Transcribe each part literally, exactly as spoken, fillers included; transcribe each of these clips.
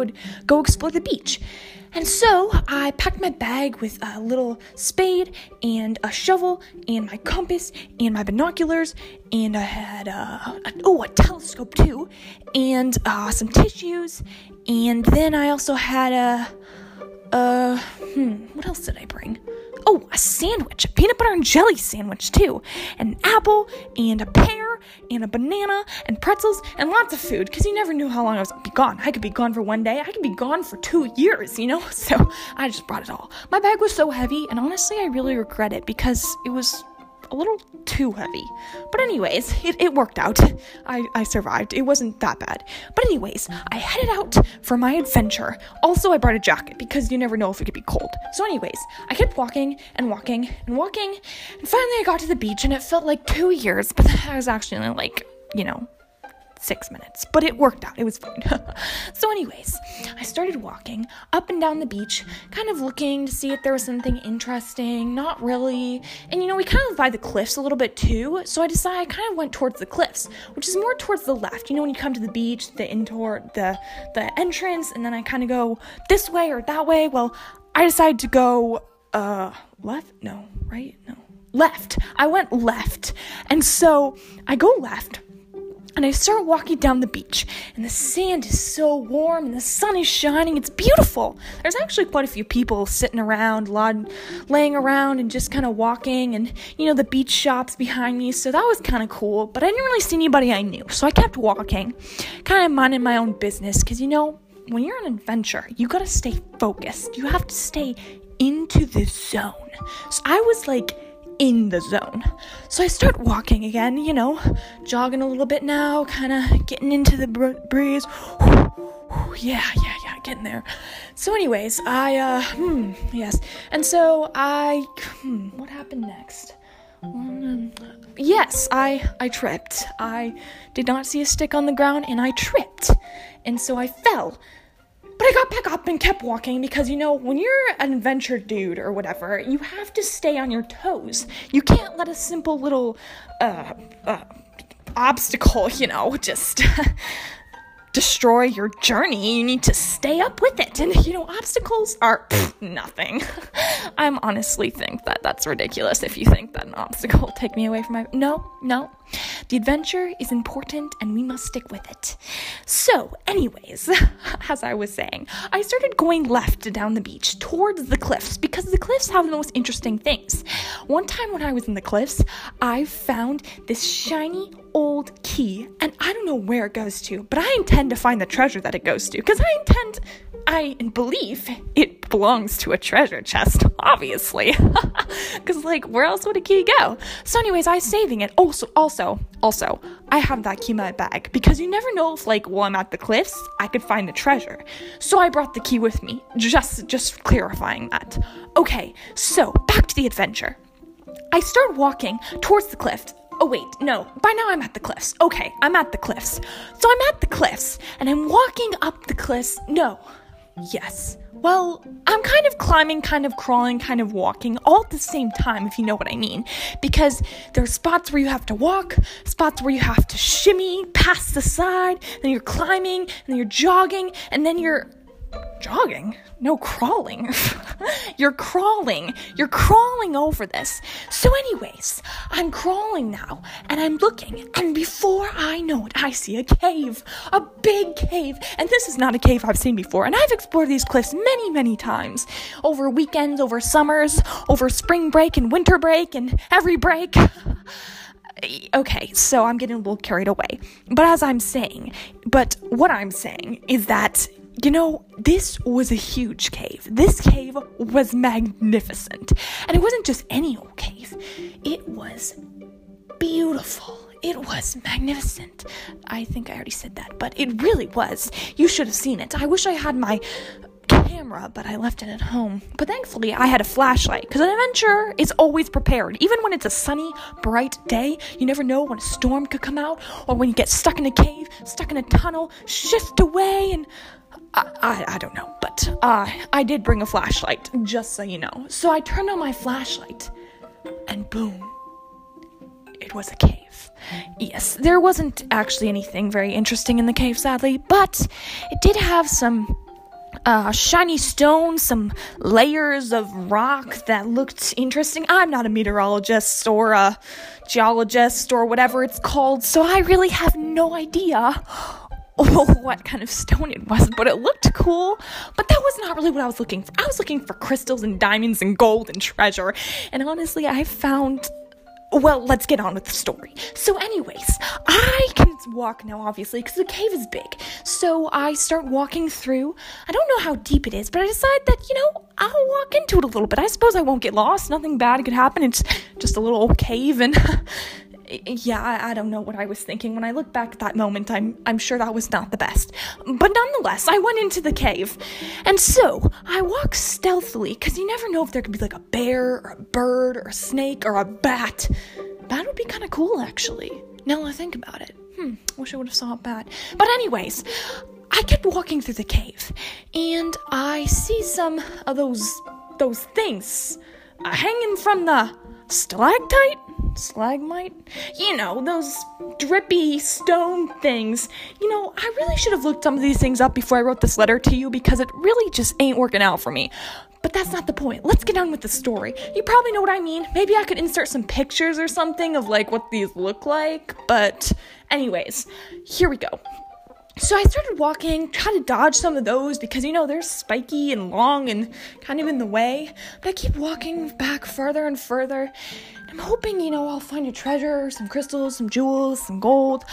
could go explore the beach. And so I packed my bag with a little spade and a shovel and my compass and my binoculars, and I had uh, a, oh, a telescope too, and uh, some tissues, and then I also had a, uh, hmm, what else did I bring? Oh, a sandwich, a peanut butter and jelly sandwich too, an apple and a pear and a banana and pretzels and lots of food, because you never knew how long I was going to be gone. I could be gone for one day, I could be gone for two years, you know, so I just brought it all. My bag was so heavy, and honestly, I really regret it, because it was a little too heavy. But anyways, it, it worked out. I, I survived. It wasn't that bad. But anyways, I headed out for my adventure. Also, I brought a jacket, because you never know if it could be cold. So anyways, I kept walking and walking and walking, and finally I got to the beach, and it felt like two years, but that was actually like, you know, six minutes, but it worked out. It was fine. So anyways, I started walking up and down the beach, kind of looking to see if there was something interesting. Not really. And you know, we kind of by the cliffs a little bit too, so I decided I kind of went towards the cliffs, which is more towards the left. You know, when you come to the beach, the indoor, the the entrance, and then I kind of go this way or that way. Well, I decided to go uh left. No, right? No, left. I went left, and so I go left. And I start walking down the beach, and the sand is so warm, and the sun is shining. It's beautiful. There's actually quite a few people sitting around, a lot laying around, and just kind of walking, and, you know, the beach shops behind me, so that was kind of cool, but I didn't really see anybody I knew, so I kept walking, kind of minding my own business, because, you know, when you're on an adventure, you gotta stay focused. You have to stay into the zone. So I was, like, in the zone. So I start walking again, you know, jogging a little bit now, kind of getting into the br- breeze. Yeah, yeah, yeah, getting there. So anyways, I, uh, hmm, yes. And so I, hmm, what happened next? Um, yes, I, I tripped. I did not see a stick on the ground, and I tripped. And so I fell. But I got back up and kept walking, because, you know, when you're an adventure dude or whatever, you have to stay on your toes. You can't let a simple little, uh, uh, obstacle, you know, just destroy your journey. You need to stay up with it. And, you know, obstacles are pff, nothing. I'm honestly think that that's ridiculous if you think that an obstacle will take me away from my... No, no. The adventure is important, and we must stick with it. So, anyways, as I was saying, I started going left down the beach towards the cliffs, because the cliffs have the most interesting things. One time when I was in the cliffs, I found this shiny old key, and I don't know where it goes to, but I intend to find the treasure that it goes to, because I intend... I believe it belongs to a treasure chest, obviously, because, like, where else would a key go? So anyways, I was saving it. Also, also, also, I have that key in my bag, because you never know if, like, while I'm at the cliffs, I could find the treasure. So I brought the key with me, just, just clarifying that. Okay, so, back to the adventure. I start walking towards the cliff. Oh, wait, no, by now I'm at the cliffs. Okay, I'm at the cliffs. So I'm at the cliffs, and I'm walking up the cliffs. No. Yes. Well, I'm kind of climbing, kind of crawling, kind of walking all at the same time, if you know what I mean. Because there are spots where you have to walk, spots where you have to shimmy past the side, then you're climbing, and then you're jogging, and then you're... Jogging? No, crawling. You're crawling. You're crawling over this. So anyways, I'm crawling now, and I'm looking, and before I know it, I see a cave. A big cave. And this is not a cave I've seen before, and I've explored these cliffs many, many times. Over weekends, over summers, over spring break and winter break, and every break. Okay, so I'm getting a little carried away. But as I'm saying, but what I'm saying is that, you know, this was a huge cave. This cave was magnificent. And it wasn't just any old cave. It was beautiful. It was magnificent. I think I already said that, but it really was. You should have seen it. I wish I had my camera, but I left it at home. But thankfully, I had a flashlight, because an adventurer is always prepared. Even when it's a sunny, bright day, you never know when a storm could come out, or when you get stuck in a cave, stuck in a tunnel, shift away, and... I, I, I don't know, but uh, I did bring a flashlight, just so you know. So I turned on my flashlight, and boom, it was a cave. Yes, there wasn't actually anything very interesting in the cave, sadly, but it did have some uh, shiny stone, some layers of rock that looked interesting. I'm not a meteorologist or a geologist or whatever it's called, so I really have no idea what kind of stone it was, but it looked cool. But that was not really what I was looking for. I was looking for crystals and diamonds and gold and treasure, and honestly, I found... Well, let's get on with the story. So anyways, I can walk now, obviously, because the cave is big. So I start walking through. I don't know how deep it is, but I decide that, you know, I'll walk into it a little bit. I suppose I won't get lost. Nothing bad could happen. It's just a little cave, and yeah, I, I don't know what I was thinking. When I look back at that moment, I'm I'm sure that was not the best. But nonetheless, I went into the cave. And so, I walk stealthily, because you never know if there could be like a bear, or a bird, or a snake, or a bat. That would be kind of cool, actually. Now that I think about it. Hmm, wish I would have saw a bat. But anyways, I kept walking through the cave, and I see some of those, those things uh, hanging from the stalactite? Stalagmite? You know, those drippy stone things. You know, I really should have looked some of these things up before I wrote this letter to you, because it really just ain't working out for me. But that's not the point. Let's get on with the story. You probably know what I mean. Maybe I could insert some pictures or something of, like, what these look like. But anyways, here we go. So I started walking, trying to dodge some of those because, you know, they're spiky and long and kind of in the way. But I keep walking back further and further. I'm hoping, you know, I'll find a treasure, some crystals, some jewels, some gold.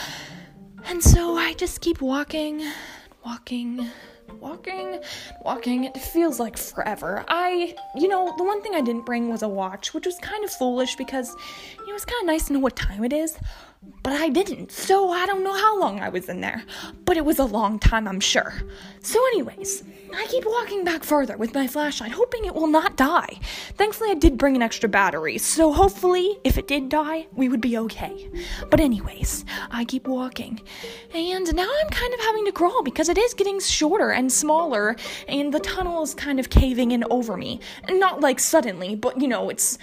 And so I just keep walking, walking, walking, walking. It feels like forever. I, you know, the one thing I didn't bring was a watch, which was kind of foolish because, you know, it's kind of nice to know what time it is. But I didn't, so I don't know how long I was in there. But it was a long time, I'm sure. So anyways, I keep walking back further with my flashlight, hoping it will not die. Thankfully, I did bring an extra battery, so hopefully, if it did die, we would be okay. But anyways, I keep walking. And now I'm kind of having to crawl because it is getting shorter and smaller, and the tunnel is kind of caving in over me. Not like suddenly, but you know, it's...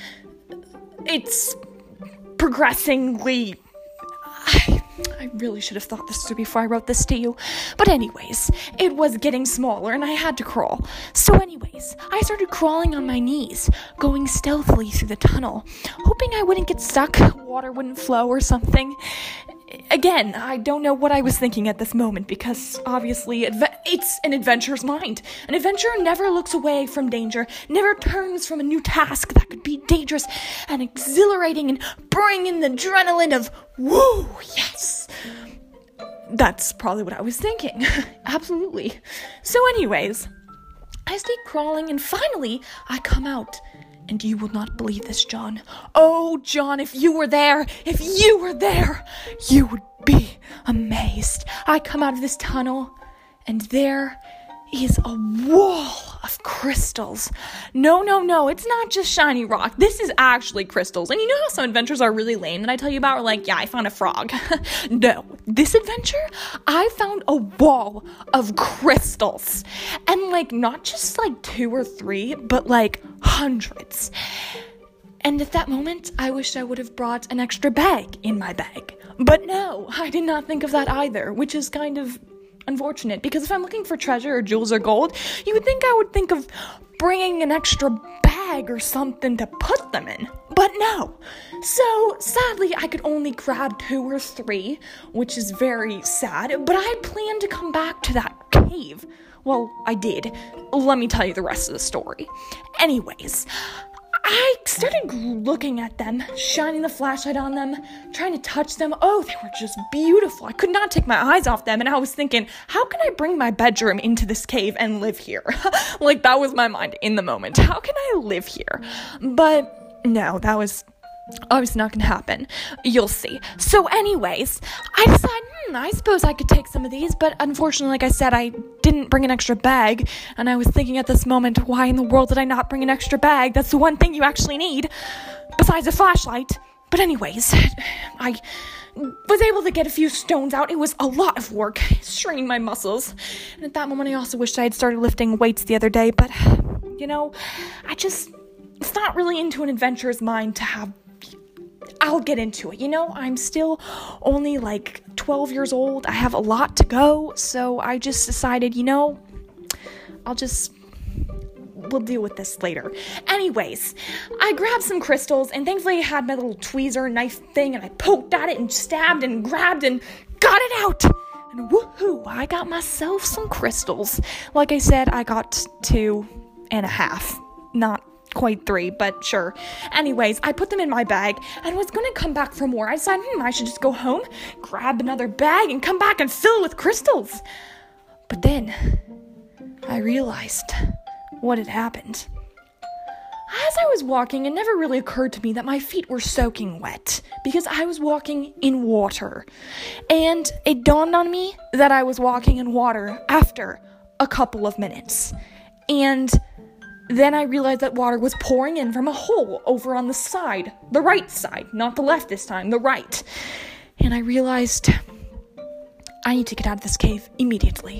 It's... progressingly... I, I really should have thought this through before I wrote this to you. But anyways, it was getting smaller and I had to crawl. So anyways, I started crawling on my knees, going stealthily through the tunnel, hoping I wouldn't get stuck, water wouldn't flow or something. Again, I don't know what I was thinking at this moment because obviously adve- it's an adventurer's mind. An adventurer never looks away from danger, never turns from a new task that could be dangerous and exhilarating and bring in the adrenaline of, woo, yes! That's probably what I was thinking. Absolutely. So anyways, I stay crawling and finally I come out. And you will not believe this, John. Oh, John, if you were there, if you were there, you would be amazed. I come out of this tunnel, and there is a wall of crystals. No, no, no, it's not just shiny rock. This is actually crystals. And you know how some adventures are really lame that I tell you about? Or like, yeah, I found a frog. No, this adventure, I found a wall of crystals. And like, not just like two or three, but like hundreds. And at that moment, I wished I would have brought an extra bag in my bag. But no, I did not think of that either, which is kind of unfortunate, because if I'm looking for treasure or jewels or gold, you would think I would think of bringing an extra bag or something to put them in. But no. So, sadly, I could only grab two or three, which is very sad, but I had planned to come back to that cave. Well, I did. Let me tell you the rest of the story. Anyways, I started looking at them, shining the flashlight on them, trying to touch them. Oh, they were just beautiful. I could not take my eyes off them, and I was thinking, how can I bring my bedroom into this cave and live here? Like, that was my mind in the moment. How can I live here? But no, that was obviously not gonna happen. You'll see. So anyways, I decided, hmm, I suppose I could take some of these, but unfortunately, like I said, I didn't bring an extra bag, and I was thinking at this moment, why in the world did I not bring an extra bag? That's the one thing you actually need, besides a flashlight. But anyways, I was able to get a few stones out. It was a lot of work, straining my muscles, and at that moment, I also wished I had started lifting weights the other day, but, you know, I just, it's not really into an adventurer's mind to have I'll get into it, you know, I'm still only like twelve years old, I have a lot to go, so I just decided, you know, I'll just, we'll deal with this later. Anyways, I grabbed some crystals, and thankfully I had my little tweezer knife thing, and I poked at it and stabbed and grabbed and got it out. And woohoo, I got myself some crystals. Like I said, I got two and a half. Not quite three, but sure. Anyways, I put them in my bag and was going to come back for more. I decided, hmm, I should just go home, grab another bag, and come back and fill it with crystals. But then I realized what had happened. As I was walking, it never really occurred to me that my feet were soaking wet because I was walking in water. And it dawned on me that I was walking in water after a couple of minutes. And then I realized that water was pouring in from a hole over on the side, the right side, not the left this time, the right. And I realized I need to get out of this cave immediately.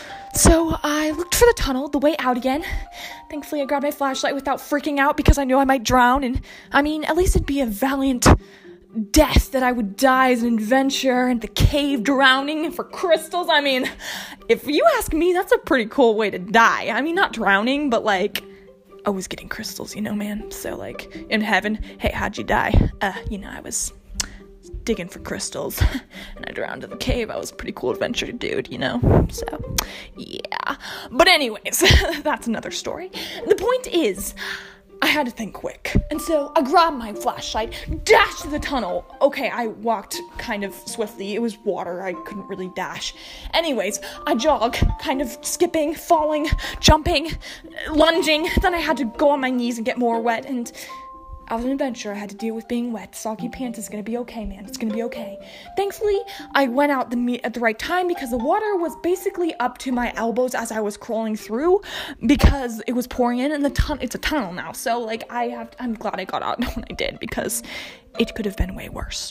So I looked for the tunnel, the way out again. Thankfully, I grabbed my flashlight without freaking out because I knew I might drown. And, I mean, at least it'd be a valiant death that I would die as an adventurer in the cave drowning for crystals. I mean, if you ask me, that's a pretty cool way to die. I mean, not drowning, but, like, always getting crystals, you know, man? So, like, in heaven, hey, how'd you die? Uh, you know, I was digging for crystals, and I drowned in the cave. I was a pretty cool adventure dude, you know, so, yeah, but anyways, that's another story. The point is, I had to think quick, and so I grabbed my flashlight, dashed to the tunnel. Okay, I walked kind of swiftly. It was water. I couldn't really dash. Anyways, I jogged, kind of skipping, falling, jumping, lunging. Then I had to go on my knees and get more wet, and I was an adventurer. I had to deal with being wet. Soggy pants is gonna be okay, man. It's gonna be okay. Thankfully, I went out the me- at the right time because the water was basically up to my elbows as I was crawling through because it was pouring in, and the tun- it's a tunnel now. So, like, I have, I'm glad I got out when I did because it could have been way worse.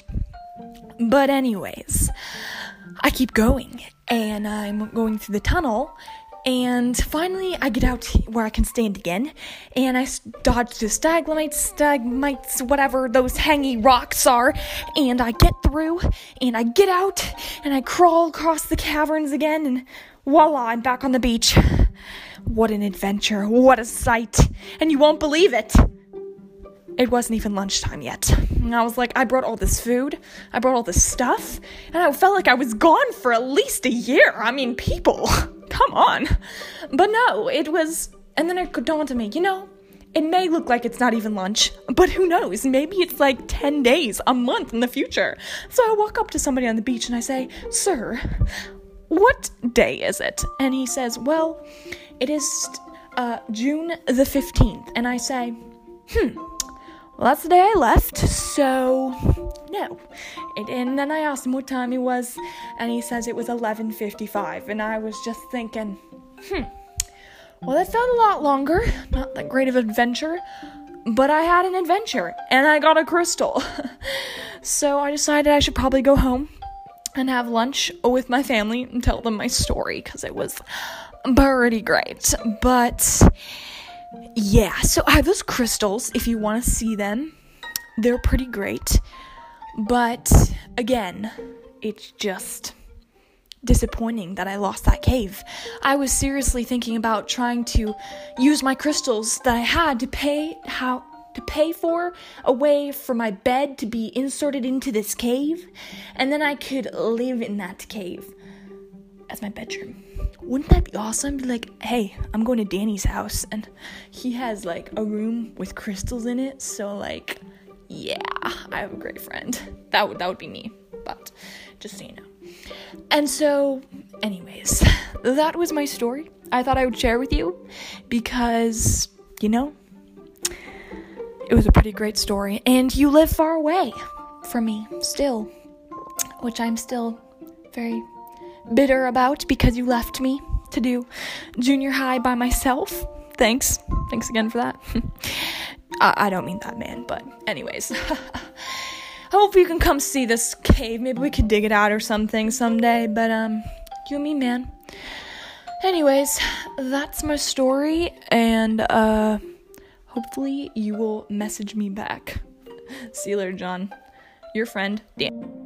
But anyways, I keep going, and I'm going through the tunnel. And finally, I get out where I can stand again, and I dodge the stalagmites, stalagmites, whatever those hangy rocks are, and I get through, and I get out, and I crawl across the caverns again, and voila, I'm back on the beach. What an adventure, what a sight, and you won't believe it. It wasn't even lunchtime yet. And I was like, I brought all this food, I brought all this stuff, and I felt like I was gone for at least a year. I mean, people, come on. But no, it was, and then it dawned on me, you know, it may look like it's not even lunch, but who knows, maybe it's like ten days, a month in the future. So I walk up to somebody on the beach and I say, sir, what day is it? And he says, well, it is uh, June the fifteenth. And I say, hmm. Well, that's the day I left, so no. And, and then I asked him what time it was, and he says it was eleven fifty-five, and I was just thinking, hmm, well, that felt a lot longer, not that great of an adventure, but I had an adventure, and I got a crystal. So I decided I should probably go home and have lunch with my family and tell them my story, because it was pretty great, but yeah, so I have those crystals, if you want to see them. They're pretty great, but again, it's just disappointing that I lost that cave. I was seriously thinking about trying to use my crystals that I had to pay how to pay for a way for my bed to be inserted into this cave, and then I could live in that cave as my bedroom. Wouldn't that be awesome? Be like, hey, I'm going to Danny's house, and he has, like, a room with crystals in it, so, like, yeah, I have a great friend. That would, that would be me, but just so you know. And so, anyways, that was my story. I thought I would share with you, because, you know, it was a pretty great story, and you live far away from me, still, which I'm still very bitter about because you left me to do junior high by myself. Thanks. Thanks again for that. uh, I don't mean that, man, but anyways. I hope you can come see this cave. Maybe we could dig it out or something someday, but um, you and me, man. Anyways, that's my story, and uh, hopefully you will message me back. See you later, John. Your friend, Dan.